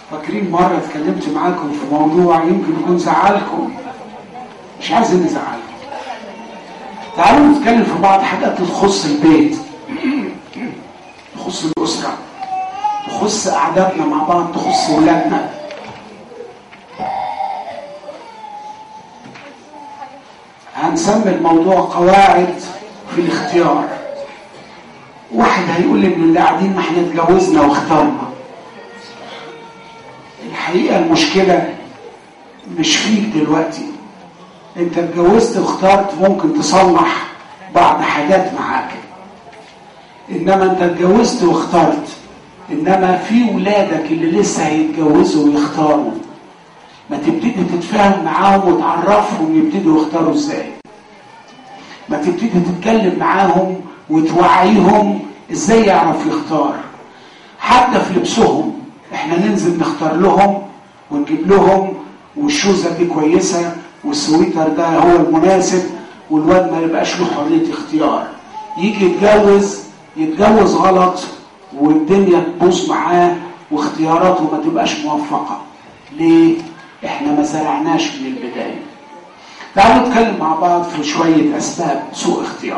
فاكرين مرة اتكلمت معاكم في موضوع يمكن يكون زعلكم، مش عايز اني ازعلكم. تعالوا نتكلم في بعض حاجات تخص البيت، تخص الأسرة، تخص أعدادنا مع بعض، تخص ولادنا. هنسمي الموضوع قواعد في الاختيار. واحد هيقول لي من اللي قاعدين ما احنا اتجوزنا واخترنا. الحقيقة المشكلة مش فيك دلوقتي، انت اتجوزت واخترت، ممكن تصلح بعض حاجات معاك، انما انت اتجوزت واخترت. انما في ولادك اللي لسه هيتجوزوا ويختاروا، ما تبتدي تتفاهم معاهم وتعرفهم يبتدوا يختاروا ازاي، ما تبتدي تتكلم معاهم وتوعيهم ازاي يعرف يختار. حتى في لبسهم احنا ننزل نختار لهم ونجيب لهم، والشوزة دي كويسة والسويتر ده هو المناسب، والواد ما يبقاش له حرية اختيار. يجي يتجوز غلط والدنيا تبوظ معاه واختياراته ما تبقاش موفقة. ليه؟ احنا ما زرعناش من البداية. تعالوا نتكلم مع بعض في شوية أسباب سوء اختيار.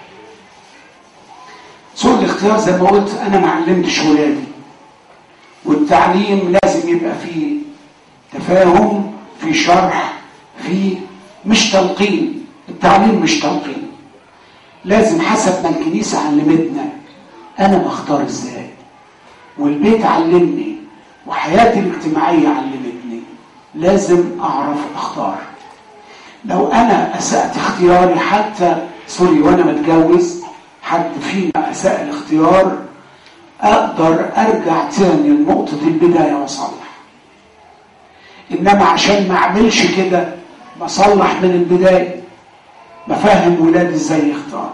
سوء الاختيار زي ما قلت، أنا ما علمتش ولادي، والتعليم لازم يبقى فيه تفاهم، فيه شرح، فيه مش تلقين. التعليم مش تلقين، لازم حسب ما الكنيسة علمتنا أنا بختار إزاي، والبيت علمني، وحياتي الاجتماعية علمتني، لازم أعرف أختار. لو أنا أسأت اختياري حتى وأنا متجوز، حد فينا أساء الاختيار، أقدر أرجع تاني لنقطة البداية وأصلح. إنما عشان ما أعملش كده، بصلح من البداية، بفهم ولادي إزاي يختار.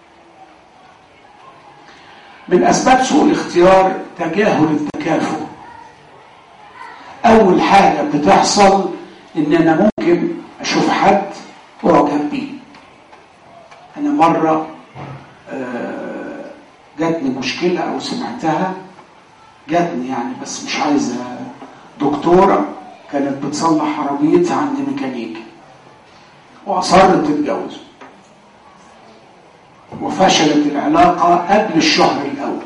من أسباب سوء الاختيار تجاهل التكافؤ. أول حاجة بتحصل إن أنا ممكن أشوف حد وأعجب بيه. أنا مرة جاتني مشكلة أو سمعتها، جاتني يعني، بس مش عايزة. دكتورة كانت بتصلح عربيتها عند ميكانيكي وأصرت تتجوز، وفشلت العلاقة قبل الشهر الأول.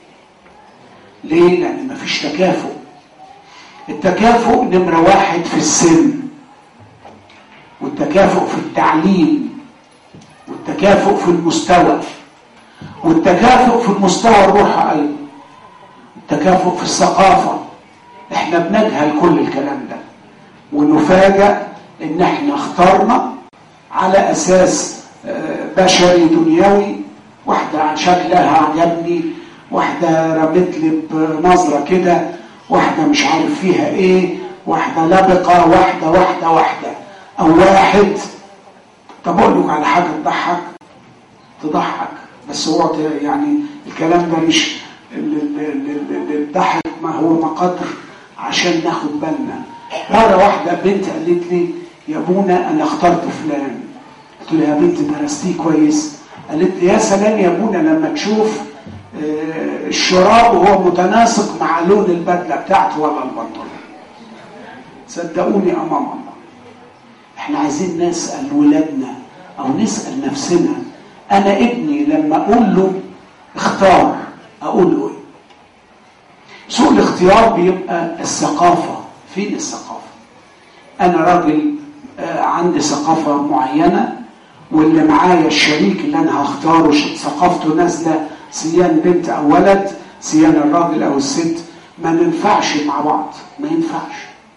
ليه؟ لأن مفيش تكافؤ. التكافؤ نمرة 1 في السن، والتكافؤ في التعليم، والتكافؤ في المستوى، والتكافؤ في المستوى الروحي أيضا، التكافؤ في الثقافة. احنا بنجهل كل الكلام ده، ونفاجأ ان احنا اخترنا على اساس بشري دنيوي. واحدة عن شكلها عجبني، واحدة رمت لي بنظرة كده، واحدة مش عارف فيها ايه، واحدة لبقة، واحدة او واحد. طب اقول لك على حاجة تضحك، بس هو يعني الكلام ده مش الضحك، ما هو مقدر عشان ناخد بالنا. مرة واحدة بنت قالت لي يا ابونا انا اخترت فلان. قلت لها يا بنت درستيه كويس؟ قالت لي يا سلام يا ابونا لما تشوف الشراب وهو متناسق مع لون البدلة بتاعته ولا البنطلون. صدقوني امام الله، احنا عايزين نسأل ولادنا او نسأل نفسنا، انا ابني لما اقول له اختار اقول له ايه؟ سوء الاختيار بيبقى الثقافة. فين الثقافة؟ انا راجل عندي ثقافة معينة، واللي معايا الشريك اللي انا هختاره ثقافته نازلة، سيان بنت او ولد، سيان الراجل او الست، ما ننفعش مع بعض، ما ينفعش.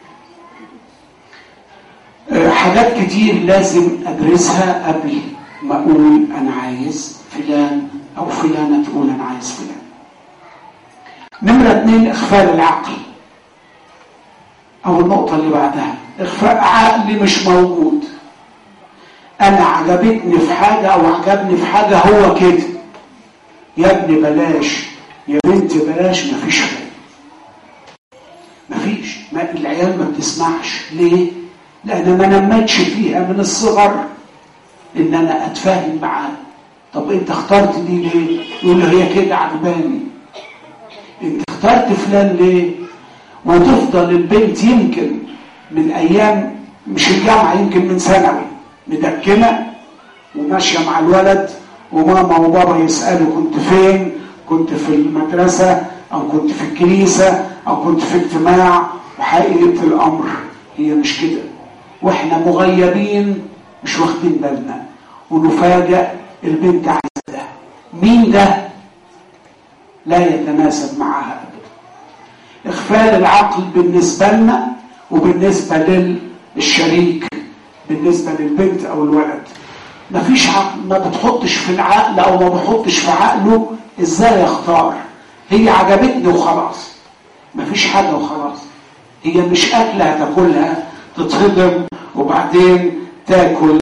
حاجات كتير لازم ادرسها قبل ما اقول انا عايز فلان او فلانة تقول انا عايز فلان. نمرة 2 اخفال العقل، او النقطة اللي بعدها اخفاء عقلي مش موجود. انا عجبتني في حاجة او عجبني في حاجة هو كده، يا ابني بلاش، يا بنت بلاش، مفيش فايدة، مفيش. ما العيال ما بتسمعش. ليه؟ لان ما نمتش فيها من الصغر ان انا اتفاهم معاه. طب انت اخترت دي ليه؟ يقول له هي كده عجباني. انت اخترت فلان ليه؟ وتفضل البنت يمكن من ايام مش الجامعه، يمكن من ثانوي مدكنه وماشيه مع الولد، وماما وبابا يسالوا كنت فين، كنت في المدرسه او كنت في الكنيسه او كنت في اجتماع. وحقيقه الامر هي مش كده، واحنا مغيبين مش واخدين بالنا، ونفاجأ البنت عايزه ده. مين ده؟ لا يتناسب معها ابدا. اغفال العقل بالنسبه لنا وبالنسبه للشريك، بالنسبه للبنت او الولد. مفيش عقل، ما بتحطش في العقل او ما بحطش في عقله ازاي يختار. هي عجبتني وخلاص، مفيش حاجه وخلاص. هي مش اكله هتاكلها تتهضم وبعدين تاكل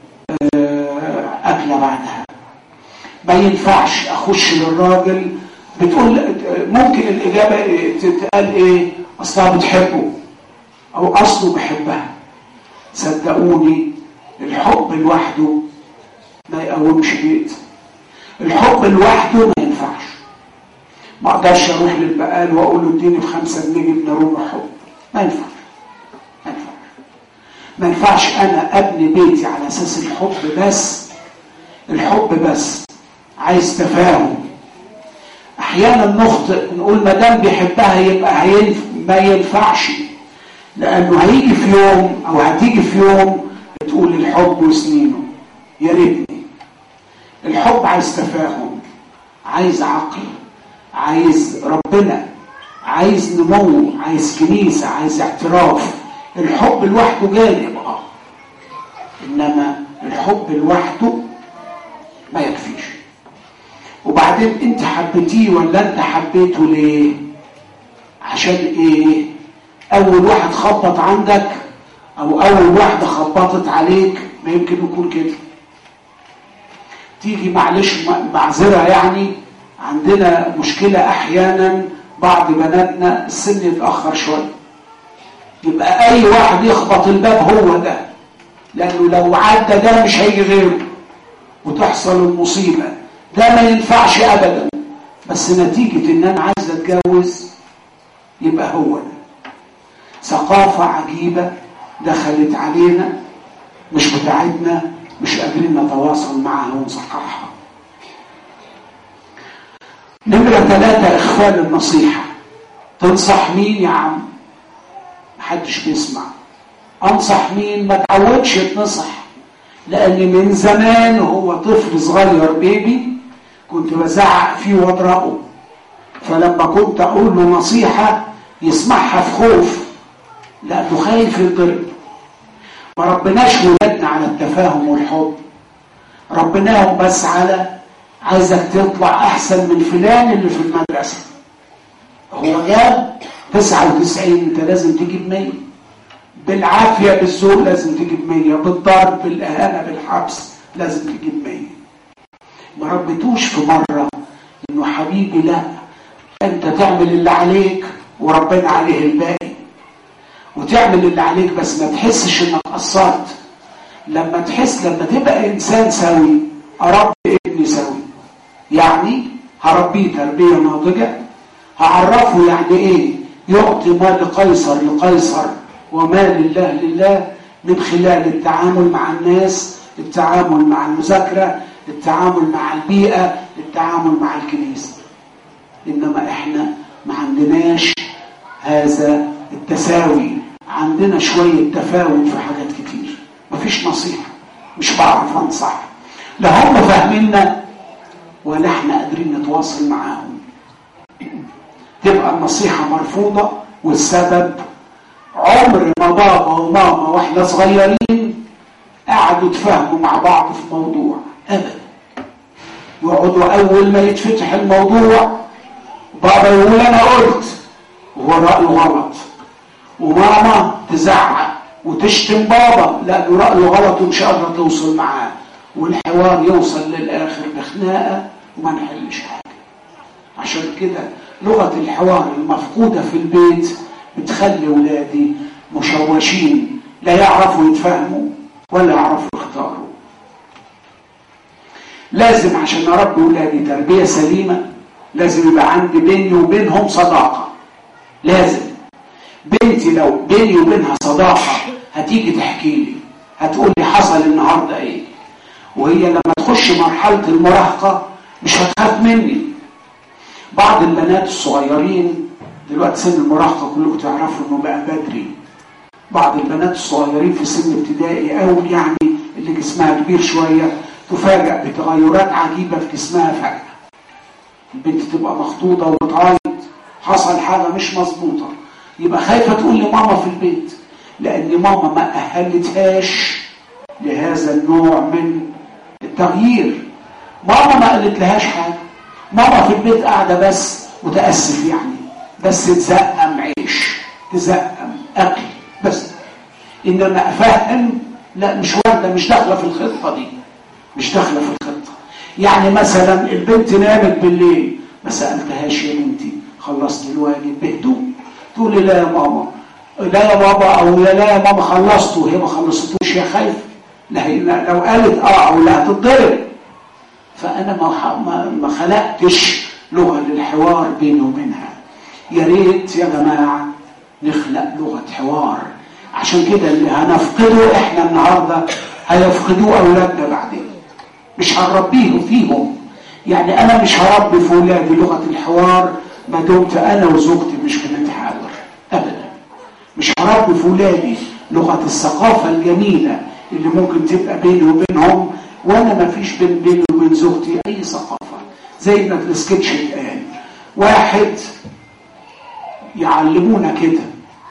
اكله بعدها. ما ينفعش اخش للراجل بتقول ممكن الاجابه تتقال ايه؟ اصلها بتحبه او اصله بحبها. صدقوني الحب لوحده ما يقومش بيت. الحب لوحده ما ينفعش. ما اقدرش اروح للبقال واقول له اديني ب5 جنيه جبنه رومي حب. ما ينفعش، ما ينفعش، ما ينفعش انا ابني بيتي على اساس الحب بس. الحب بس عايز تفاهم. احيانا نخطئ نقول ما دام بيحبها يبقى ما ينفعش، لانه هيجي في يوم او هتيجي في يوم تقول الحب وسنينه. يا ريتني. الحب عايز تفاهم، عايز عقل، عايز ربنا، عايز نمو، عايز كنيسه، عايز اعتراف. الحب لوحده جانب انما الحب لوحده ما يكفيش. وبعدين انت حبيتيه ولا انت حبيته ليه؟ عشان ايه؟ اول واحد خبط عندك او اول واحده خبطت عليك ما يمكن يكون كده. تيجي معلش معذره يعني، عندنا مشكله احيانا بعض بناتنا السن يتاخر شويه، يبقى اي واحد يخبط الباب هو ده، لانه لو عدى ده مش هيجي غيره وتحصل المصيبه. ده ما ينفعش ابدا. بس نتيجه ان انا عايز اتجوز يبقى هو ده. ثقافه عجيبه دخلت علينا مش بتاعتنا، مش قادرين نتواصل معها ونصححها. نمرة 3 اخفال النصيحه. تنصح مين يا عم؟ محدش بيسمع. انصح مين؟ ما تعودش تنصح، لان من زمان هو طفل صغير بيبي كنت بزعق فيه واضربه، فلما كنت اقول له نصيحه يسمعها في خوف لانه خايف يضرب. ما ربناش ولادنا على التفاهم والحب، ربناهم بس على عايزك تطلع احسن من فلان اللي في المدرسه. هو جاب 99 انت لازم تجيب 100. بالعافيه بالذوق لازم تجيب 100، بالضرب بالاهانه بالحبس لازم تجيب 100. ما ربيتوش في مره انه حبيبي لا، انت تعمل اللي عليك وربنا عليه الباقي، وتعمل اللي عليك بس ما تحسش انك قصرت. لما تحس، لما تبقى انسان سوي، اربي ابني سوي، يعني هربيه تربيه ناضجه، هعرفه يعني ايه يعطي ما لقيصر لقيصر وما لله لله، من خلال التعامل مع الناس، التعامل مع المذاكره، التعامل مع البيئه، التعامل مع الكنيسه. انما احنا ما عندناش هذا التساوي، عندنا شويه تفاوت في حاجات كتير. مفيش نصيحه، مش بعرف انصح، لا هم فاهميننا ولا احنا قادرين نتواصل معاهم. تبقى النصيحه مرفوضه، والسبب عمر ما بابا وماما واحنا صغيرين قعدوا يتفاهموا مع بعض في موضوع ابدا. يقعدوا اول ما يتفتح الموضوع بابا يقول انا قلت وهو رايه غلط، وماما تزعق وتشتم بابا لانه رايه غلط ومش قادره توصل معاه، والحوار يوصل للاخر بخناقه وما نحلش حاجه. عشان كده لغه الحوار المفقوده في البيت بتخلي ولادي مشوشين، لا يعرفوا يتفاهموا ولا يعرفوا يختاروا. لازم عشان اربي ولادي تربيه سليمه لازم يبقى عندي بيني وبينهم صداقه. لازم بنتي لو بيني وبينها صداقة هتيجي تحكي لي، هتقول لي حصل النهاردة ايه. وهي لما تخش مرحلة المراهقة مش هتخاف مني. بعض البنات الصغيرين دلوقتي سن المراهقة كلكم تعرفوا انه بقى بدري، بعض البنات الصغيرين في سن ابتدائي او يعني اللي جسمها كبير شوية تفاجأ بتغيرات عجيبة في جسمها فجأة. البنت تبقى مخطوطة وبتعيط، حصل حاجة مش مظبوطة، يبقى خايفة تقول لماما في البيت، لأن ماما ما أهلتهاش لهذا النوع من التغيير. ماما ما قالت لهاش حاجة، ماما في البيت قاعدة بس متأسف يعني، بس تزقم عيش، تزقم أكل بس. إنما أفهم لا، مش واردة، مش داخلة في الخطة دي، مش داخلة في الخطة. يعني مثلا البنت نامت بالليل، ما سألتهاش يا بنتي خلصت الواجب بهدوء؟ تقول لي لا يا ماما، لا يا بابا، او لا يا ماما خلصته. هي ما خلصتوش، يا خايف لا هي لو قالت او لا هتتضرب. فانا ما خلقتش لغه للحوار بيني وبينها. يا ريت يا جماعه نخلق لغه حوار، عشان كده اللي هنفقده احنا النهارده هيفقدوه اولادنا بعدين، مش هنربيهم فيهم. يعني انا مش هربي في ولادي لغه الحوار ما دمت انا وزوجتي مش بنتحاور ابدا. مش هربي في ولادي لغه الثقافه الجميله اللي ممكن تبقى بيني وبينهم وانا ما فيش بيني وبين زوجتي اي ثقافه. زي ما في السكتش اتقال، واحد يعلمونا كده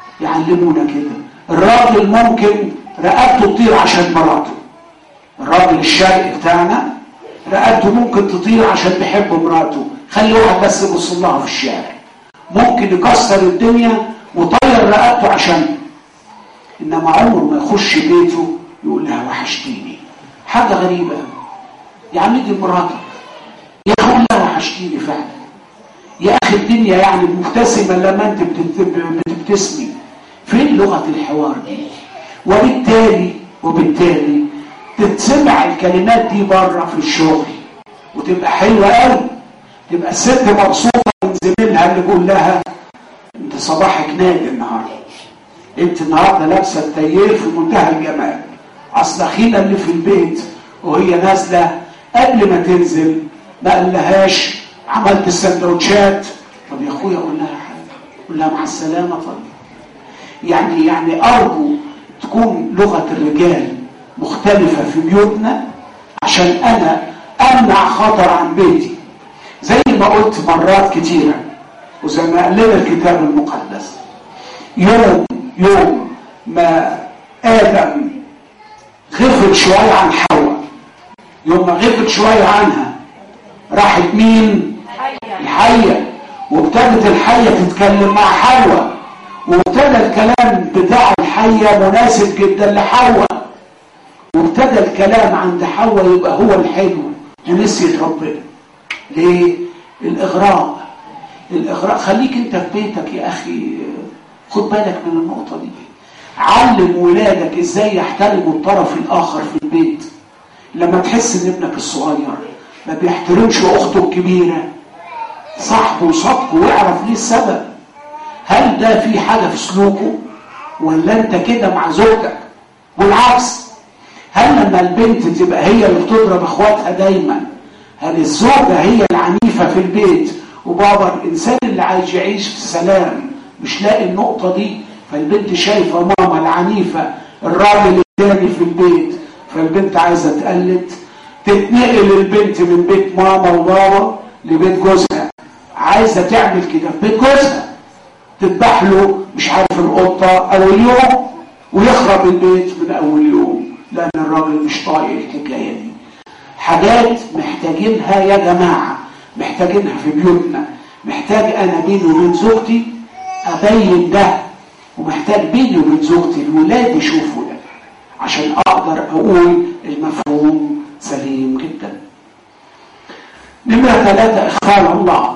الراجل ممكن رقبته تطير عشان مراته. الراجل الشرقي بتاعنا رقبته ممكن تطير عشان بيحب مراته، خلي واحد بس يبص لها في الشارع ممكن يكسر الدنيا وطير رقبته عشان. انما عمره ما يخش بيته يقول لها وحشتيني. حاجه غريبه يا عم، دي مراتك يا اخي، قول لها وحشتيني فعلا يا اخي. الدنيا يعني مبتسمه لما انت بتبتسمي. فين لغه الحوار دي؟ وبالتالي تتسمع الكلمات دي بره في الشغل وتبقى حلوه قوي. تبقى الست مبسوطه من زميلها اللي بيقول لها انت صباحك نادي النهارده، انت النهارده لابسه التايير في منتهى الجمال. اصل اخينا اللي في البيت وهي نازله قبل ما تنزل ما قالهاش عملت السندوتشات، طب يا اخويا قول لها حاجه، قول لها مع السلامه. طب يعني ارجو تكون لغه الرجال مختلفه في بيوتنا عشان انا امنع خطر عن بيتي. زي ما قلت مرات كتيره وزي ما قال لنا الكتاب المقدس، يوم ما آدم غفل شوية عن حواء، يوم ما غفل شوية عنها راحت مين؟ الحية. وابتدت الحية تتكلم مع حواء، وابتدى الكلام بتاع الحية مناسب جدا لحواء، وابتدى الكلام عند حواء يبقى هو الحلو ونسيت ربنا. ليه؟ الإغراء. خليك انت في بيتك يا اخي، خد بالك من النقطة دي. علم ولادك ازاي يحترموا الطرف الاخر في البيت. لما تحس ان ابنك الصغير ما بيحترمش اخته الكبيرة، صاحبه وصدقه واعرف ليه السبب. هل ده في حاجة في سلوكه ولا انت كده مع زوجتك؟ والعكس، هل لما البنت تبقى هي اللي بتضرب اخواتها دايما، هل الزوجة هي العنيفة في البيت وبابا الانسان اللي عايز يعيش في سلام مش لاقي النقطة دي؟ فالبنت شايفة ماما العنيفة، الراجل الثاني في البيت، فالبنت عايزة تقلد، تتنقل البنت من بيت ماما وبابا لبيت جوزها، عايزة تعمل كده في بيت جوزها، تذبح له مش عارف القطة أول يوم ويخرب البيت من أول يوم، لأن الراجل مش طايق الحكاية دي. حاجات محتاجينها يا جماعة، محتاجينها في بيوتنا. محتاج أنا بيني وبين زوجتي أبين ده، ومحتاج بيني وبين زوجتي الولاد يشوفوا ده عشان أقدر أقول المفهوم سليم جدا. نمرة 3 إغفار الله.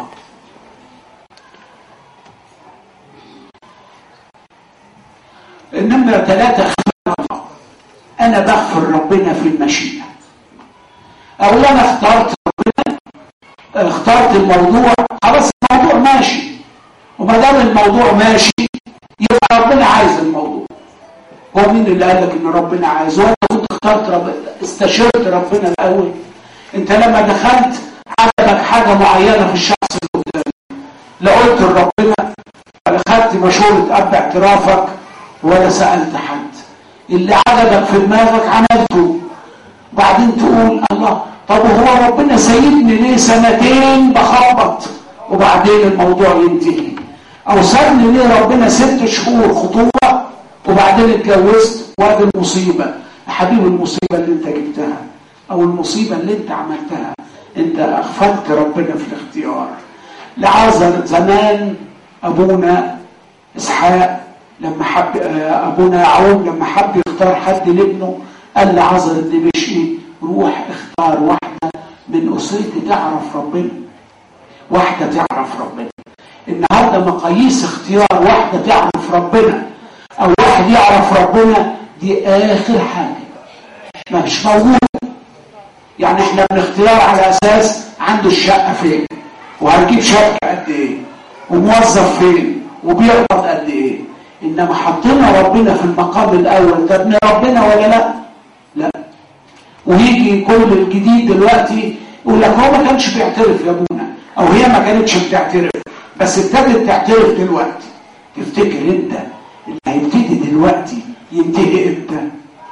النمرة 3 إغفار الله. أنا بغفر ربنا في المشيئة. أولا اخترت ربنا، اخترت الموضوع، خلاص الموضوع ماشي، وما دام الموضوع ماشي يبقى ربنا عايز الموضوع. هو مين اللي قال لك ان ربنا عايز؟ هو كنت اخترت ربنا، استشرت ربنا الاول؟ انت لما دخلت عجبك حاجه معينه في الشخص اللي قدامك، لا قلت لربنا ولا خدت مشوره اب اعترافك ولا سالت حد، اللي عجبك في دماغك عملته. وبعدين تقول الله، طب وهو ربنا سايبني ليه سنتين بخبط وبعدين الموضوع ينتهي؟ او سابني ليه ربنا 6 شهور خطوبه وبعدين اتجوزت وادي المصيبه؟ يا حبيبي المصيبه اللي انت جبتها او المصيبه اللي انت عملتها، انت اغفلت ربنا في الاختيار. لعازر زمان ابونا اسحاق لما حب، ابونا يعقوب لما حب يختار حد لابنه قال لعازر الدمشقي روح اختار واحده من اسرتي تعرف ربنا، واحده تعرف ربنا. النهارده مقاييس اختيار واحده تعرف ربنا او واحد يعرف ربنا دي اخر حاجه، مش موجود. يعني احنا بنختار على اساس عنده الشقه فين، وهنجيب شقه قد ايه، وموظف فين، وبيقبض قد ايه. انما حطينا ربنا في المقام الاول، ده ابن ربنا ولا لا؟ لا. ويجي كل الجديد دلوقتي يقول لك هو ما كانش بيعترف يا ابونا، او هي ما كانتش بتعترف بس ابتدت تعترف دلوقتي. تفتكر انت اللي هيبتدي دلوقتي ينتهي امتى؟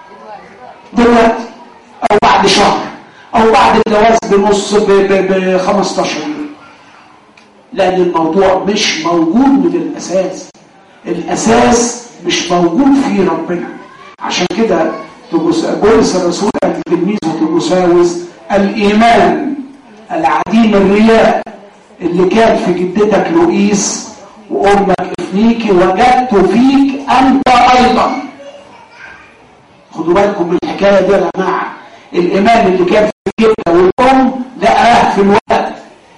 دلوقتي او بعد شهر او بعد الجواز بنص ب 15 يوم. لان الموضوع مش موجود من الاساس، الاساس مش موجود في ربنا. عشان كده بولس الرسول قال لتلميذه تيموثاوس الايمان العديم الرياء اللي كان في جدتك لؤيس وامك افنيكي وجدت فيك انت ايضا. خدوا بالكم من الحكايه دي يا جماعه. الايمان اللي كان في الجده والام ده في الولد.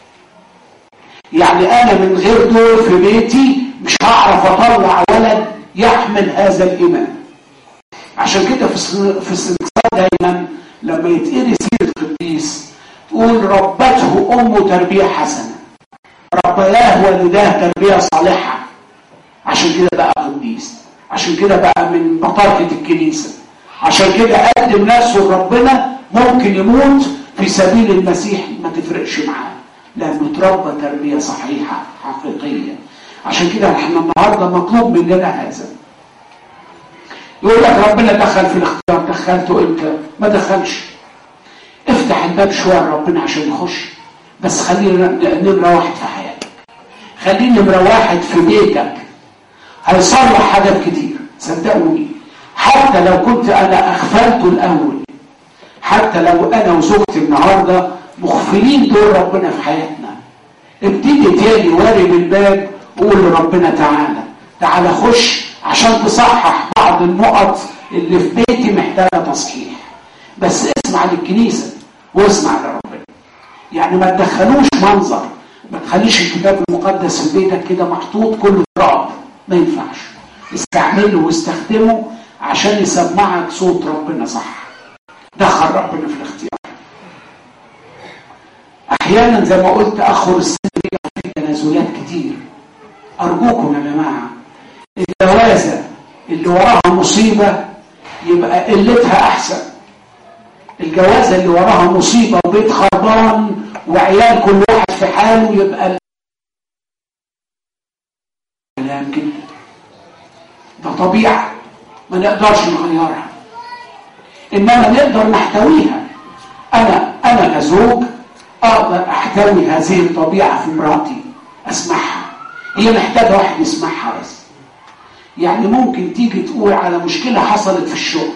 يعني انا من غير دول في بيتي مش هعرف اطلع ولد يحمل هذا الايمان. عشان كده في السنكسار دايما لما يتقري سيره القديس تقول ربته امه تربيه حسنه، ربياه والداه تربيه صالحه. عشان كده بقى قديس، عشان كده بقى من بطاركه الكنيسه، عشان كده قدم نفسه لربنا. ممكن يموت في سبيل المسيح ما تفرقش معاه، لانه اتربى تربيه صحيحه حقيقيه. عشان كده احنا النهارده مطلوب مننا هذا. يقول لك ربنا دخل في الاختيار، دخلته امتى؟ ما دخلش. افتح الباب شويه لربنا عشان يخش، بس خلينا نمره واحد في حياتك، خلينا نمره واحد في بيتك. هيصلح حاجات كتير صدقوني. حتى لو كنت انا اغفلته الاول، حتى لو انا وزوجتي النهارده مغفلين دور ربنا في حياتنا، ابتدي تاني وارب الباب وقول لربنا تعالى تعالى خش عشان تصحح بعض النقط اللي في بيتي محتاجه تصحيح. بس اسمع للكنيسه واسمع لربنا. يعني ما تدخلوش منظر، ما تخليش الكتاب المقدس في بيتك كده محطوط كله تراب، ما ينفعش. استعمله واستخدمه عشان يسمعك صوت ربنا صح. دخل ربنا في الاختيار. احيانا زي ما قلت اخر السن في تنازلات كتير. ارجوكم يا جماعه، الجوازه اللي وراها مصيبه يبقى قلتها احسن. الجوازه اللي وراها مصيبه وبيت خربان وعيال كل واحد في حاله يبقى كلام كده. ده طبيعه ما نقدرش نغيرها، انما نقدر نحتويها. انا كزوج اقدر احتوي هذه الطبيعه في مراتي، اسمعها. هي محتاجه واحد يسمعها بس. يعني ممكن تيجي تقول على مشكله حصلت في الشغل،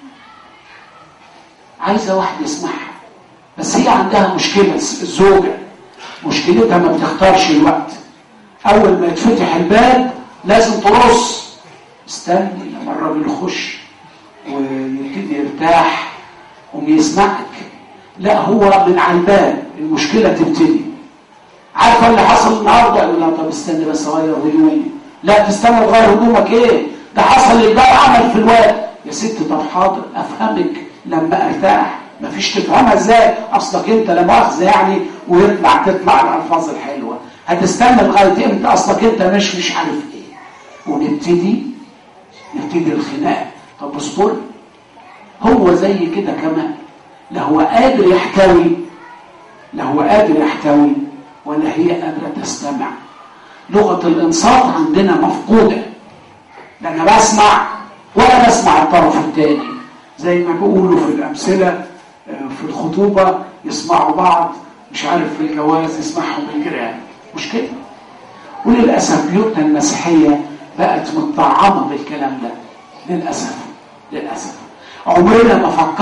عايزه واحد يسمعها. بس هي عندها مشكله، الزوجه مشكلتها ما بتختارش الوقت. اول ما يتفتح الباب لازم ترص، استني لما الراجل يخش ويبتدي يرتاح ويسمعك. لا، هو من على الباب المشكله تبتدي. عارفه اللي حصل النهارده؟ لا طب استني بس اغير هدومي. لا تستنى تغير هدومك ايه؟ ده حصل الباب عمل في الواد. يا ست طب حاضر افهمك لما ارتاح. مفيش تفهمها ازاي؟ اصلك انت لا مؤاخذه يعني، ويطلع تطلع الالفاظ الحلوه. هتستنى لغايه امتى؟ اصلك انت مش عارف ايه. ونبتدي الخناق. طب اصبر، هو زي كده كمان، لا هو قادر يحتوي ولا هي قادرة تستمع. لغة الإنصات عندنا مفقودة، لا أنا بسمع ولا بسمع الطرف الثاني. زي ما بيقولوا في الأمثلة في الخطوبة يسمعوا بعض، مش عارف في الجواز يسمعهم الجيران، مش كده؟ وللأسف بيوتنا المسيحية بقت متطعمة بالكلام ده، للأسف. عمرنا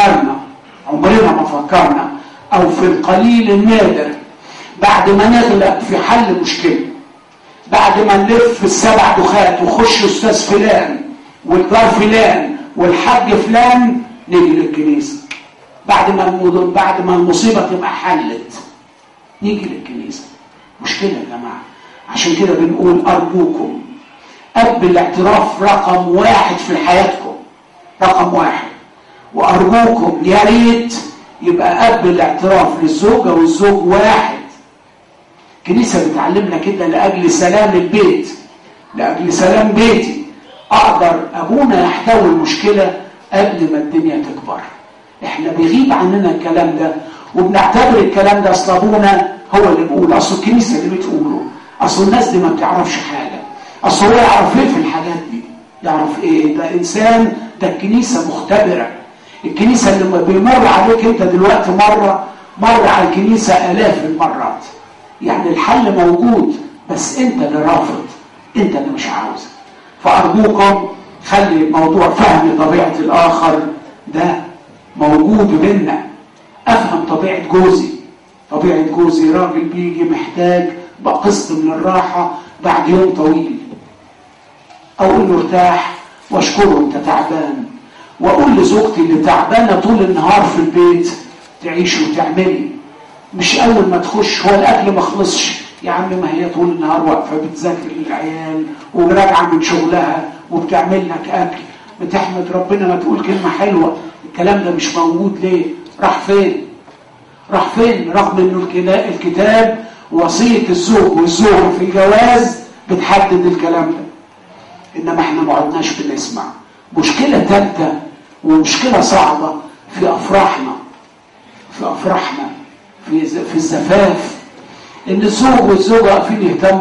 ما فكرنا أو في القليل النادر بعد ما نغلب في حل مشكلة، بعد ما نلف السبع دخات وخش أستاذ فلان والجار فلان والحاج فلان، نيجي للكنيسة. بعد ما المصيبة تبقى حلت نيجي للكنيسة. مشكلة يا جماعة. عشان كده بنقول أرجوكم، أب الاعتراف رقم 1 في حياتكم، رقم 1. وأرجوكم يا ريت يبقى أب الاعتراف للزوجة والزوج واحد. الكنيسة بتعلمنا كده لأجل سلام البيت، لأجل سلام بيتي، أقدر أبونا يحتوي المشكلة قبل ما الدنيا تكبر. إحنا بيغيب عننا الكلام ده وبنعتبر الكلام ده أصل أبونا هو اللي بيقول، أصل الكنيسة اللي بتقوله، أصل الناس دي ما بتعرفش حاجة، أصل هو يعرف إيه في الحاجات دي؟ يعرف إيه؟ ده إنسان، ده الكنيسة مختبرة. الكنيسة اللي بيمر عليك أنت دلوقتي مر على الكنيسة آلاف المرات. يعني الحل موجود، بس أنت اللي رافض، أنت اللي مش عاوز. فأرجوكم خلي موضوع فهم طبيعة الآخر ده موجود بينا. أفهم طبيعة جوزي راجل بيجي محتاج بقسط من الراحة بعد يوم طويل، أقول له ارتاح واشكره أنت تعبان، وأقول لزوجتي اللي تعبانة طول النهار في البيت تعيش وتعملي، مش أول ما تخش هو الأكل ما خلصش، يا عم ما هي طول النهار واقفة بتذاكر للعيال وراجعة من شغلها وبتعمل لك أكل، بتحمد ربنا، ما تقول كلمة حلوة. الكلام ده مش موجود ليه؟ راح فين؟ رغم انه الكتاب وصية الزوج والزوجة في الجواز بتحدد الكلام ده، انما احنا ما عدناش بنسمع. مشكلة ثالثة ومشكلة صعبة في افراحنا في الزفاف، ان الزوج والزوجة واقفين يهتموا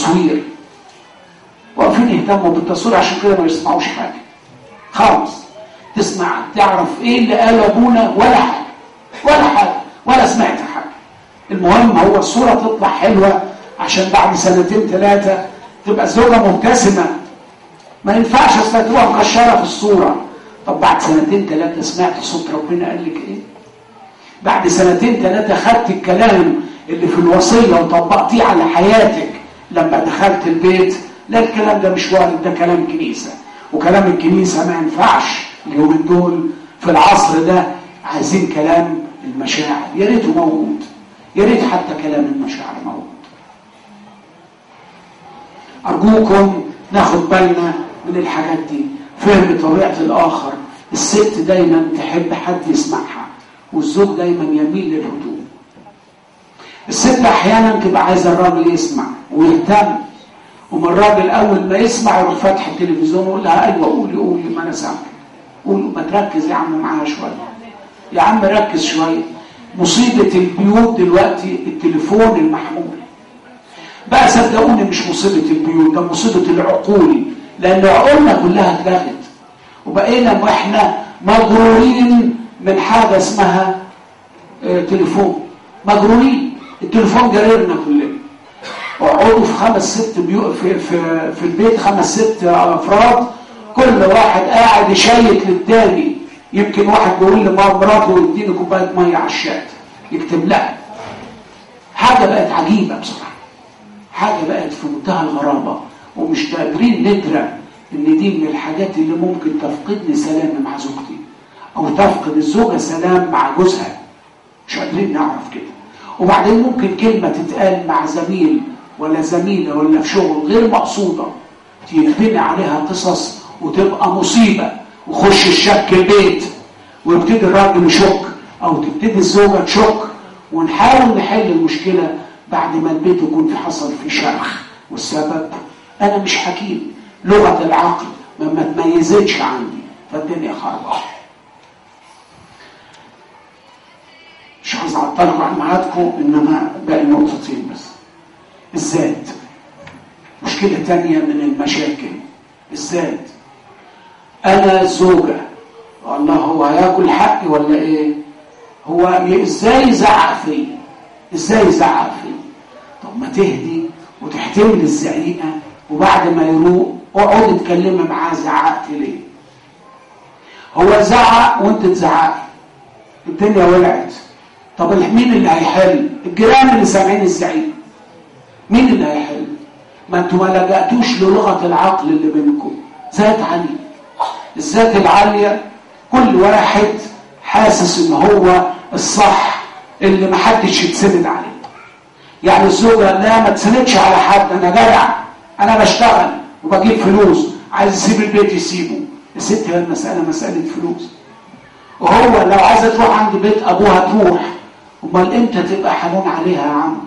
بالتصوير، عشان كده ما يسمعوش حاجة خالص. تسمع تعرف ايه اللي قاله ابونا؟ ولا حاجة ولا سمعت حاجة. المهم هو الصورة تطلع حلوة عشان بعد 2-3 سنين تبقى الزوجة مبتسمة. ما ينفعش اصلا تبقى مكشرة في الصورة. طب بعد 2-3 سنين سمعت صوت ربنا قال لك ايه؟ بعد 2-3 خدت الكلام اللي في الوصية وطبقتيه على حياتك لما دخلت البيت؟ لا، الكلام ده مش وارد، ده كلام كنيسة، وكلام الكنيسة ما ينفعش اليومين دول في العصر ده. عايزين كلام المشاعر، يا ريته موجود، يا ريت حتى كلام المشاعر موجود. أرجوكم ناخد بالنا من الحاجات دي. فهم طبيعة الآخر. الست دايما تحب حد يسمعها، والزوج دايما يميل للهدوء. الست أحيانا تبقى عايزة الراجل يسمع ويهتم، ومن الراجل أول ما يسمع يروح فاتح التلفزيون ويقول لها أيوة قولي ما أنا سامع. قولوا ما تركز يا عم معاها شوية، يا عم ركز شوية. مصيبة البيوت دلوقتي التليفون المحمول بقى. صدقوني مش مصيبة البيوت، ده مصيبة العقول، لأن عقولنا كلها اتلغت وبقينا واحنا مجرورين من حاجة اسمها تليفون. مجرورين، التليفون جريرنا كلنا. اقعدوا في 5-6 بيوت في البيت، 5-6 أفراد، كل واحد قاعد يشيك للتاني. يمكن واحد بيقول لمراته اديني كوبايه ميه على الشات يكتب لها. حاجه بقت عجيبه بصراحه، حاجه بقت في منتهى الغرابه، ومش قادرين ندرك ان دي من الحاجات اللي ممكن تفقدني سلام مع زوجتي، او تفقد الزوجه سلام مع جوزها. مش قادرين نعرف كده. وبعدين ممكن كلمه تتقال مع زميل ولا زميله ولا في شغل غير مقصوده يتبني عليها قصص وتبقى مصيبه، وخش الشك البيت، ويبتدي الراجل يشك او تبتدي الزوجه تشك، ونحاول نحل المشكله بعد ما البيت يكون حصل فيه شرخ. والسبب انا مش حكيم، لغة العقل ما تميزتش عندي، فالدنيا خربانة. مش عايز اعطلكم عن ميعادكم، انما باقي نقطتين بس. الذات مشكلة تانية من المشاكل، الذات. انا زوجة، والله هو هياكل حقي ولا ايه؟ هو ازاي يزعق فيه؟ ازاي يزعق فيه؟ طب ما تهدي وتحتمل الزعيقة، وبعد ما يروق اقعد اتكلم معاه. زعقت ليه؟ هو زعق وانت تزعقي، الدنيا ولعت. طب مين اللي هيحل؟ الجيران اللي سامعين الزعيق. مين اللي هيحل؟ ما انتوا ما لجأتوش للغة العقل اللي بينكم. ذات عالية، الذات العالية كل واحد حاسس ان هو الصح اللي ما حدش يتسند عليه. يعني الزوجة لا، ما تسندش على حد، انا جدع، انا بشتغل وبجيب فلوس، عايز يسيب البيت يسيبه. الست هي المسألة مسألة فلوس، وهو لو عايزة تروح عند بيت ابوها تروح. امال امتى تبقى حنون عليها يا عم؟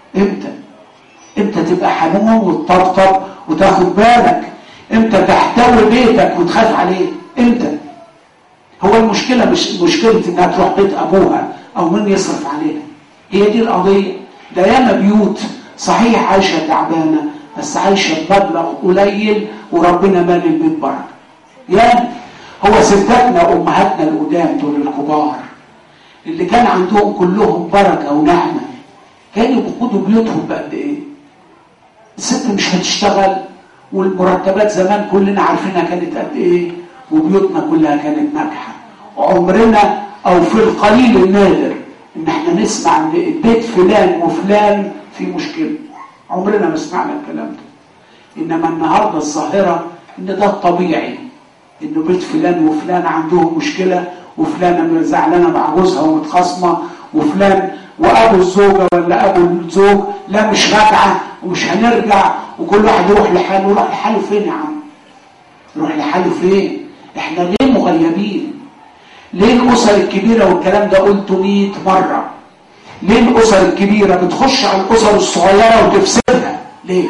امتى تبقى حنون وتطبطب وتاخد بالك؟ امتى تحتوي بيتك وتخاف عليه؟ امتى؟ هو المشكلة مش مشكلة انها تروح بيت ابوها او من يصرف عليها، هي دي القضية. ده ياما بيوت صحيح عايشة تعبانة، بس عايشة بمبلغ قليل وربنا مال البيت بركة. يعني هو ستاتنا وامهاتنا القدام دول الكبار اللي كان عندهم كلهم بركة ونعمة، كانوا بيقودوا بيوتهم بقد ايه؟ الست مش هتشتغل، والمرتبات زمان كلنا عارفينها كانت قد ايه، وبيوتنا كلها كانت ناجحة. عمرنا او في القليل النادر ان احنا نسمع ان بيت فلان وفلان في مشكلة، عمرنا ما سمعنا الكلام ده. انما النهاردة الظاهرة ان ده الطبيعي، انه بيت فلان وفلان عندهم مشكلة، وفلانة زعلانة مع جوزها ومتخاصمة، وفلان وابو الزوجة ولا ابو الزوج لا مش راجعة ومش هنرجع، وكل واحد يروح لحاله. يروح لحاله فين يا عم؟ يروح لحاله فين؟ احنا ليه مغيبين؟ ليه الاسر الكبيرة والكلام ده قلته 100 مرة؟ ليه الاسر الكبيرة بتخش على الاسر الصغيرة وتفسدها؟ ليه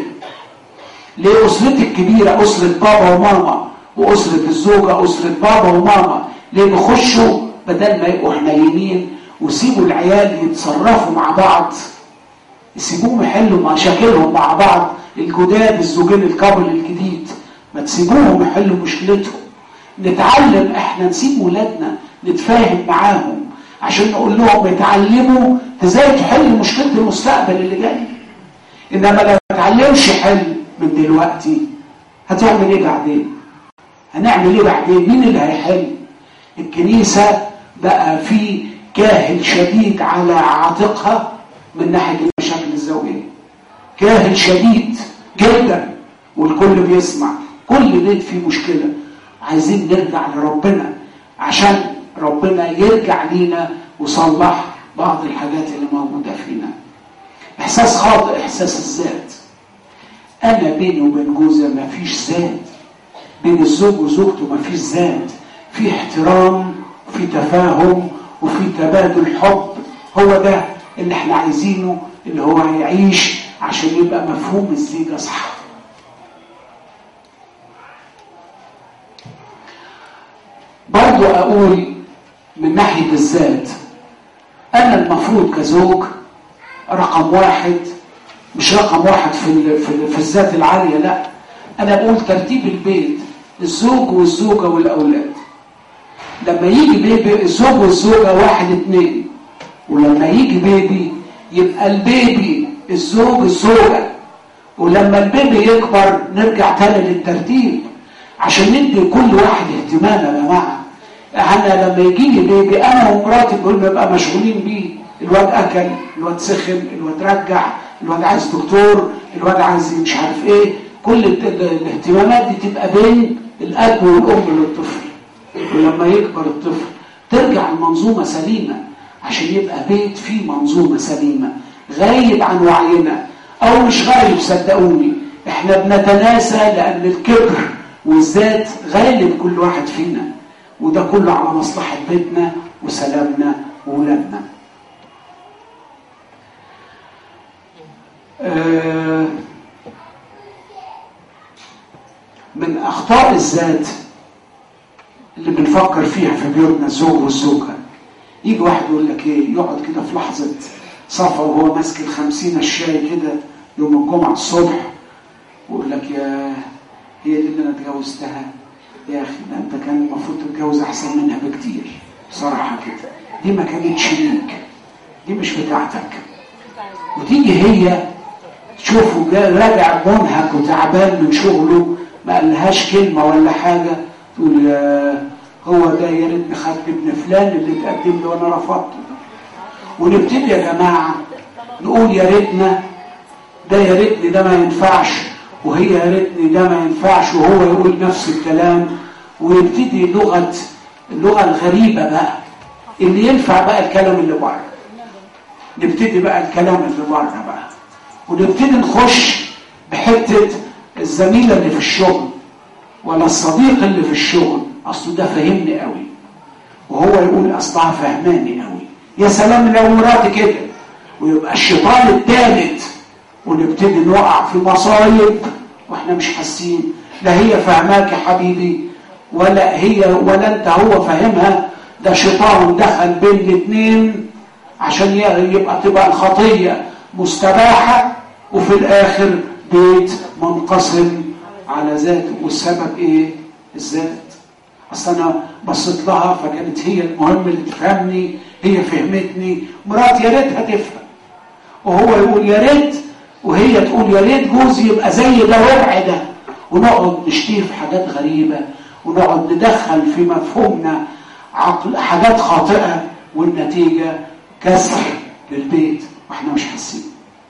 اسرتي الكبيرة، اسرة بابا وماما، واسرة الزوجة اسرة بابا وماما، ليه بيخشوا بدل ما يبقوا حنينين وسيبوا العيال يتصرفوا مع بعض، يسيبوهم يحلوا مشاكلهم مع بعض؟ الجداد الزوجين الكابل الجديد ما تسيبوهم يحلوا مشكلتهم. نتعلم احنا، نسيب ولادنا نتفاهم معاهم عشان نقول لهم يتعلموا ازاي تحل مشكلة المستقبل اللي جاي. انما لو ما تعلمش حل من دلوقتي هتعمل ايه بعدين؟ هنعمل ايه بعدين؟ مين اللي هيحل؟ الكنيسة بقى في كاهل شديد على عاتقها من ناحية المشاكل الزوجية، كاهل شديد جدا، والكل بيسمع، كل بيت فيه مشكلة. عايزين نرجع لربنا عشان ربنا يرجع لينا وصلح بعض الحاجات اللي موجودة فينا. احساس خاطئ، احساس الذات. انا بيني وبين جوزي ما فيش ذات، بين الزوج وزوجته ما فيش ذات، في احترام وفي تفاهم وفي تبادل حب. هو ده اللي احنا عايزينه، اللي هو هيعيش عشان يبقى مفهوم الزيجة صح. برضو اقول من ناحية الذات، انا المفروض كزوج رقم واحد، مش رقم واحد في الذات العالية، لا، انا بقول ترتيب البيت، الزوج والزوجة والاولاد. لما يجي بيبي الزوج والزوجة 1 2، ولما يجي بيبي يبقى البيبي الزوج الزوجة، ولما البيبي يكبر نرجع تاني للترتيب عشان ندي كل واحد اهتمام. يا جماعة انا لما يجي لي بيبي انا ومراتي كلنا نبقى مشغولين بيه، الواد اكل، الواد سخن، الواد رجع، الواد عايز دكتور، الواد عايز مش عارف ايه، كل الاهتمامات دي تبقى بين الاب والام للطفل. ولما يكبر الطفل ترجع المنظومة سليمة، عشان يبقى بيت فيه منظومة سليمة. غايب عن وعينا او مش غايب، صدقوني احنا بنتناسى لان الكبر والذات غالب كل واحد فينا، وده كله على مصلحة بيتنا وسلامنا وولادنا. من اخطاء الذات اللي بنفكر فيها في بيوتنا الزوج والزوجه. يجي واحد يقول لك ايه، يقعد كده في لحظه صفا وهو ماسك 50 الشاي كده يوم الجمعه الصبح ويقول لك يا هي دي اللي انا اتجوزتها، يا اخي ده انت كان المفروض تتجوز احسن منها بكتير بصراحه كده، دي ما كانتش ليك، دي مش بتاعتك. وتيجي هي تشوفه راجع منهك وتعبان من شغله ما قالهاش كلمه ولا حاجه، تقول هو ده يا ريتني خدت ابن فلان اللي اتقدم له وانا رفضته. ونبتدي يا جماعه نقول يا ريتنا ده، يا ريتني ده ما ينفعش، وهي يا ريتني ده ما ينفعش، وهو يقول نفس الكلام. ويبتدي اللغه الغريبه بقى اللي ينفع بقى الكلام اللي بره. نبتدي بقى الكلام اللي بره بقى، ونبتدي نخش بحته الزميله اللي في الشغل ولا الصديق اللي في الشغل، اصله ده فهمني قوي، وهو يقول اصلها فهماني قوي، يا سلام لو مراتي كده، ويبقى الشيطان الثالث، ونبتدي نقع في مصايب واحنا مش حاسين. لا هي فهماك يا حبيبي ولا هي ولا انت هو فهمها، ده شيطان دخل بين الاثنين عشان تبقى الخطيه مستباحه، وفي الاخر بيت منقسم على ذاته. والسبب ايه؟ الذات. اصل انا بصيت لها فكانت هي المهم اللي تفهمني، هي فهمتني. مراتي يا ريتها تفهم، وهو يقول يا ريت، وهي تقول يا ريت جوزي يبقى زي ده ورع ده، ونقعد نشتيه في حاجات غريبه، ونقعد ندخل في مفهومنا حاجات خاطئه، والنتيجه كسر للبيت واحنا مش حاسين.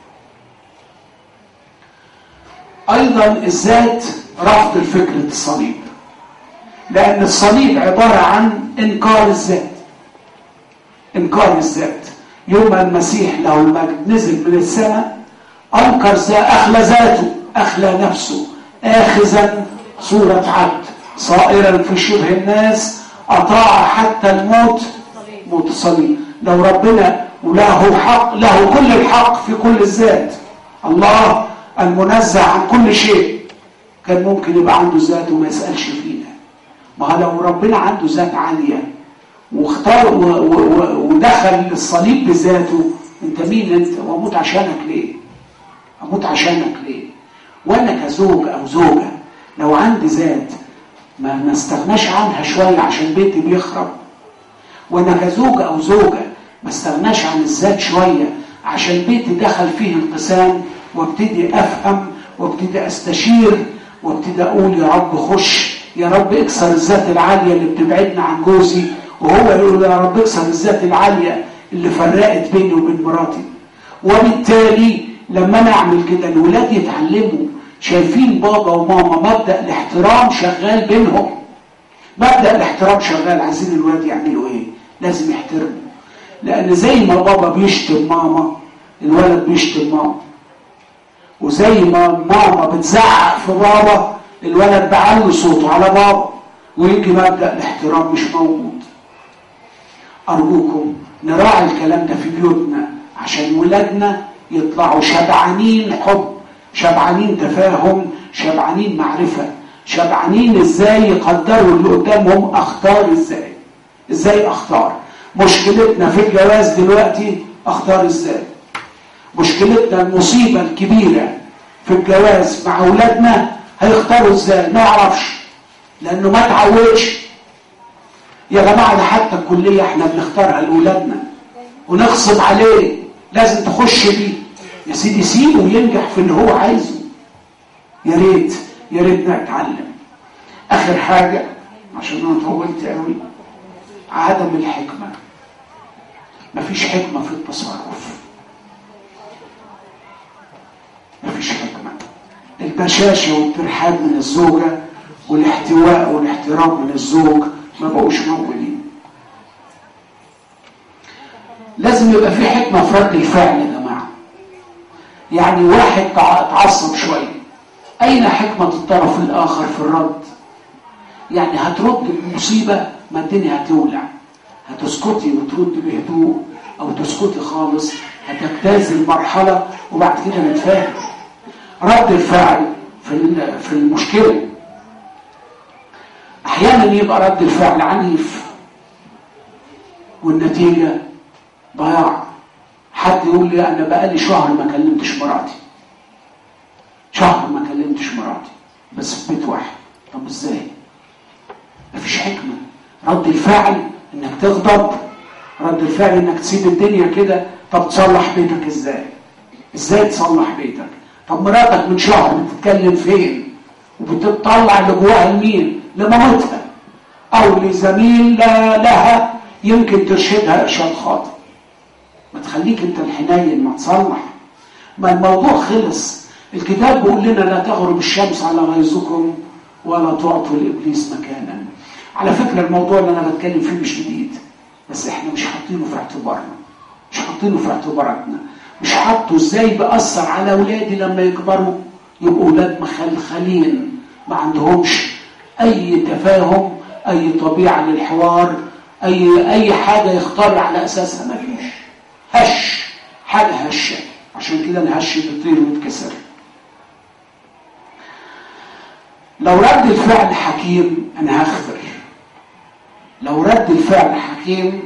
ايضا الذات رفض الفكرة الصليب، لان الصليب عبارة عن انكار الذات. انكار الذات. يوم المسيح له المجد نزل من السماء انكر اخلى ذاته، اخلى نفسه، اخذا صورة عبد، صائرا في شبه الناس، اطاع حتى الموت، موت الصليب. لو ربنا وله حق، له كل الحق في كل الذات، الله المنزه عن كل شيء، كان ممكن يبقى عنده ذات وما يسألش فينا. ما لو ربنا عنده ذات عالية واختار ودخل الصليب بذاته، انت مين انت؟ واموت عشانك ليه؟ اموت عشانك ليه؟ وانا كزوج او زوجة لو عندي ذات ما نستغناش عنها شوية عشان بيتي بيخرب. وانا كزوج او زوجة ما استغناش عن الذات شوية عشان بيتي دخل فيه انقسام، وابتدي افهم وابتدي استشير وابتدي اقول يا رب خش، يا رب اكسر الذات العالية اللي بتبعدنا عن جوزي، وهو يقول يا رب اكسر الذات العالية اللي فرقت بيني وبين مراتي. وبالتالي لما انا اعمل كده الولاد يتعلموا شايفين بابا وماما مبدأ الاحترام شغال بينهم. مبدأ الاحترام شغال. عايزين الولاد يعملوا ايه؟ لازم يحترموا، لان زي ما بابا بيشتم ماما الولد بيشتم ماما، وزي ما ماما بتزعق في بابا الولد بعلي صوته على بابا، ويجي مبدأ الاحترام مش موجود. أرجوكم نراعي الكلام ده في بيوتنا عشان ولادنا يطلعوا شبعانين حب، شبعانين تفاهم، شبعانين معرفة، شبعانين ازاي يقدروا اللي قدامهم. اختار ازاي اختار. مشكلتنا في الجواز دلوقتي اختار ازاي. مشكلتنا المصيبة الكبيرة في الجواز مع اولادنا هيختاروا ازاي؟ ما يعرفش، لانه ما تعودش. يا جماعة ده حتى الكلية احنا بنختارها لاولادنا ونغصب عليه لازم تخش بيه. يا سيدي سيبه ينجح في اللي هو عايزه. يا ريت نتعلم. اخر حاجة عشان انا طولت قوي، عدم الحكمة. مفيش حكمة في التصرف، مفيش حكمة. البشاشة والترحاب من الزوجة والاحتواء والاحترام من الزوج ما بقوش موجودين. لازم يبقى في حكمة في رد الفعل يا جماعة. يعني واحد اتعصب شوية، أين حكمة الطرف الآخر في الرد؟ يعني هترد المصيبة ما الدنيا هتولع، هتسكتي وترد بهدوء أو تسكتي خالص، هتجتاز المرحلة وبعد كده نتفاهم. رد الفعل في المشكلة احيانا يبقى رد الفعل عنيف والنتيجة ضياع. حد يقول لي انا بقالي شهر ما كلمتش مراتي، شهر ما كلمتش مراتي بس في بيت واحد. طب ازاي؟ مفيش حكمة. رد الفعل انك تغضب، رد الفعل انك تسيب الدنيا كده. طب تصلح بيتك ازاي؟ ازاي تصلح بيتك؟ طب مراتك من شهر بتتكلم فين وبتطلع اللي جواها لمين؟ لمامتها او لزميل لها يمكن ترشدها ارشاد خاطئ. ما تخليك انت الحنين، ما تصلح. ما الموضوع خلص. الكتاب بيقول لنا لا تغرب الشمس على غيظكم ولا تعطوا لابليس مكانا. على فكره الموضوع اللي انا بتكلم فيه مش جديد، بس احنا مش حاطينه في اعتبارنا، مش حاطينه في اعتباراتنا، مش حاطه ازاي بأثر على اولادي لما يكبروا يبقوا اولاد مخلخلين، ما عندهمش اي تفاهم، اي طبيعه للحوار، اي حاجه يختار على اساسها. ما فيش هش، حاجه هشه. عشان كده الهش بيطير ويتكسر. لو رد الفعل حكيم انا هغفر. لو رد الفعل حكيم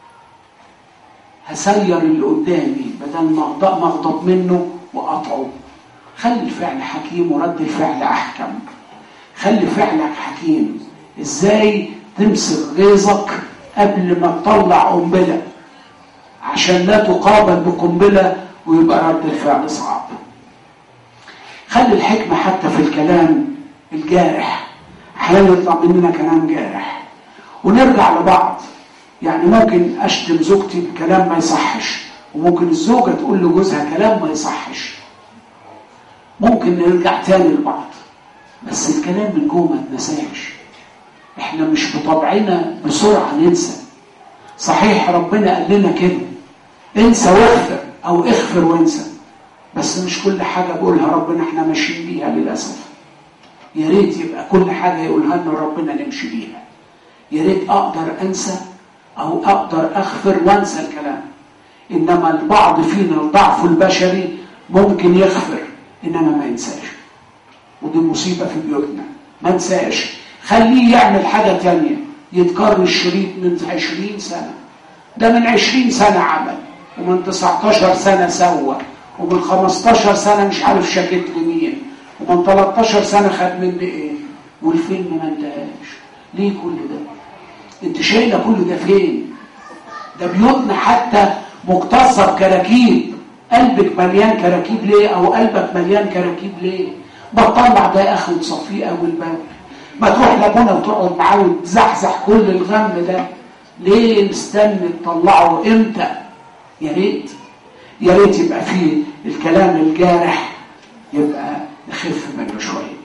هسير اللي قدامي بدل ما اغضب منه واقطعه. خلي الفعل حكيم ورد الفعل احكم. خلي فعلك حكيم. ازاي تمسك غيظك قبل ما تطلع قنبله عشان لا تقابل بقنبله ويبقى رد الفعل صعب. خلي الحكمه حتى في الكلام الجارح. احيانا يطلع مننا كلام جارح ونرجع لبعض. يعني ممكن اشتم زوجتي بكلام ما يصحش، وممكن الزوجه تقول لجوزها كلام ما يصحش. ممكن نرجع تاني لبعض، بس الكلام من جوه ما تنساش. احنا مش بطبعنا بسرعه ننسى. صحيح ربنا قال لنا كده انسى واغفر او اغفر وانسى، بس مش كل حاجه بقولها ربنا احنا ماشيين بيها للاسف. يا ريت يبقى كل حاجه يقولها لنا ربنا نمشي بيها. يا ريت اقدر انسى او اقدر اغفر وانسى الكلام. انما البعض فينا الضعف البشري ممكن يغفر انما ما ينساش، ودي مصيبه في بيوتنا. ما نساش، خليه يعمل حاجه تانية. يتكرر الشريط من 20 سنه، ده من 20 سنه عمل، ومن 19 سنه سوى، ومن 15 سنه مش عارف شكيت لمين، ومن 13 سنه خد مني ايه، والفيلم ما انتهاش. ليه كل ده؟ انت شايله كل ده فين؟ ده بيوتنا حتى مكتصر كراكيب. قلبك مليان كراكيب ليه؟ او قلبك مليان كراكيب ليه؟ بتطلع ده يا اخي وتصفيه اول باول. ما تروح لابونا وتقعد معاه وتزحزح كل الغم ده ليه؟ مستني تطلعه امتى؟ يا ريت يا ريت يبقى فيه الكلام الجارح يبقى نخف منه شويه.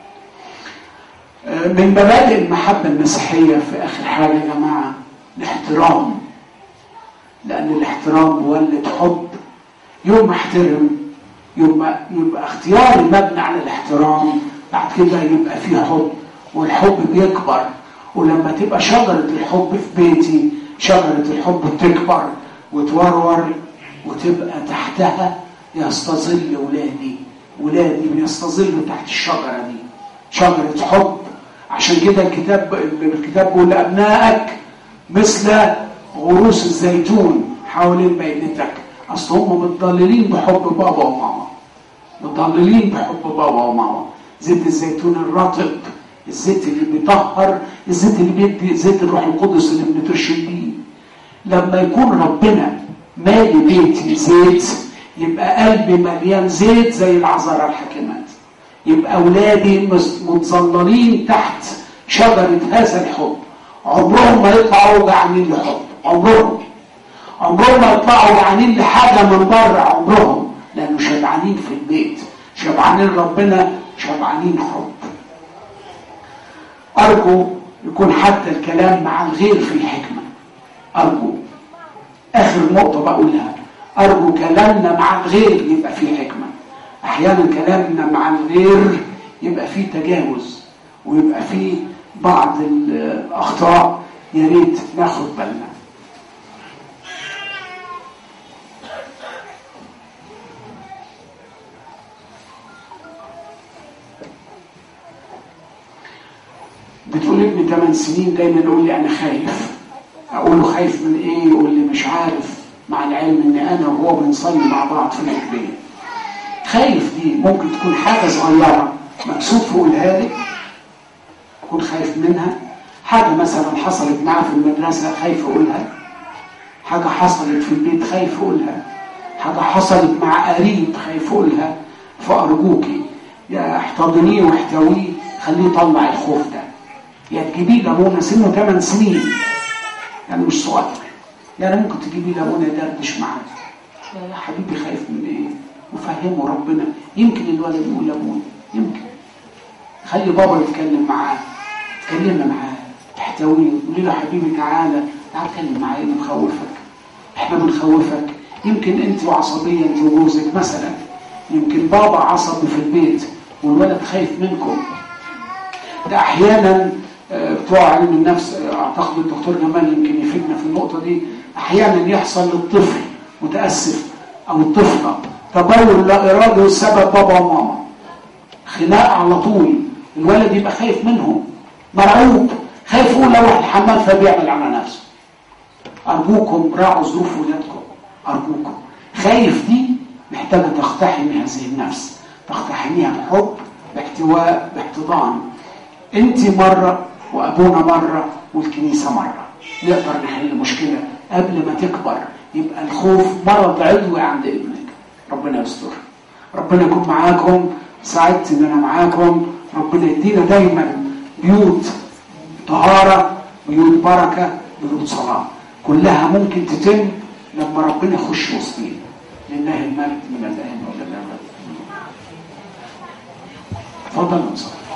من مبادئ المحبة المسيحية في آخر حاجة يا جماعة الاحترام. لأن الاحترام مولد حب. يوم ما احترم يبقى اختياري مبني على الاحترام، بعد كده يبقى فيه حب، والحب بيكبر. ولما تبقى شجرة الحب في بيتي، شجرة الحب بتكبر وتورور، وتبقى تحتها يستظل ولادي بيستظلوا تحت الشجرة دي، شجرة حب. عشان كده الكتاب بيقول لأبنائك مثل غروس الزيتون حوالين بيتك. أصل هم متضللين بحب بابا وماما، متضللين بحب بابا وماما. زيت الزيتون الرطب، الزيت اللي بيطهر، الزيت اللي بيدي، زيت الروح القدس اللي بنترشم بيه. لما يكون ربنا مالي بيتي زيت، يبقى قلبي مليان زيت زي العذراء الحكيمات. يبقى أولادي متظللين تحت شجرة هذا الحب. عمرهم ما يطلعوا جعانين لحب، عمرهم ما يطلعوا جعانين لحاجة من بره، عمرهم، لأنه شبعانين في البيت، شبعانين ربنا، شبعانين حب. أرجو يكون حتى الكلام مع الغير في حكمة. أرجو، آخر نقطة بقولها، أرجو كلامنا مع الغير يبقى فيه حكمة. أحيانا كلامنا مع الغير يبقى فيه تجاوز ويبقى فيه بعض الأخطاء، يا ريت ناخد بالنا. بتقول ابني 8 سنين دايما يقول لي انا خايف. اقول له خايف من ايه؟ يقول لي مش عارف، مع العلم ان انا وهو بنصلي مع بعض في العجلين. خايف دي ممكن تكون حاجه صغيره مكسوف يقولها لي، اكون خايف منها. حاجه مثلا حصلت معاه في المدرسه خايف اقولها، حاجه حصلت في البيت خايف اقولها، حاجه حصلت مع قريب خايف اقولها. فارجوكي يا احتضنيه واحتويه، خليه يطلع الخوف ده. يا تجيبيه لابونا سنه 8 سنين يعني مش صغير، يعني ممكن تجيبيه لابونا يدردش معاه، يا حبيبي خايف من ايه؟ وفهمه ربنا. يمكن الولد يقول لابونا، يمكن خلي بابا يتكلم معاه، تكلمنا معاه، تحتويه، تقولي له حبيبي تعالى اتكلم معايا، بنخوفك، احنا بنخوفك. يمكن انت عصبيه انت وجوزك مثلا، يمكن بابا عصبي في البيت والولد خايف منكم. ده احيانا بتوع علم النفس، اعتقد الدكتور جمال يمكن يفيدنا في النقطه دي، احيانا يحصل للطفل متاسف او الطفله تبول لا ارادي والسبب بابا وماما، خناق على طول، الولد يبقى خايف منهم، مرعوب، خايف يقول اروح الحمام فبيعمل على نفسه. ارجوكم راعوا ظروف ولادكم، ارجوكم. خايف دي محتاجه تقتحمي هذه النفس، تقتحميها بحب، باحتواء، باحتضان. انت مره وابونا مره والكنيسه مره، نقدر نحل المشكله قبل ما تكبر يبقى الخوف مرض عضوي عند ابنك. ربنا يستر، ربنا يكون معاكم. سعدت ان انا معاكم. ربنا يدينا دايما بيوت طهاره، بيوت بركه، بيوت صلاه، كلها ممكن تتم لما ربنا يخش وسطينا. لله المجد من الان والى الابد. تفضل نصلي.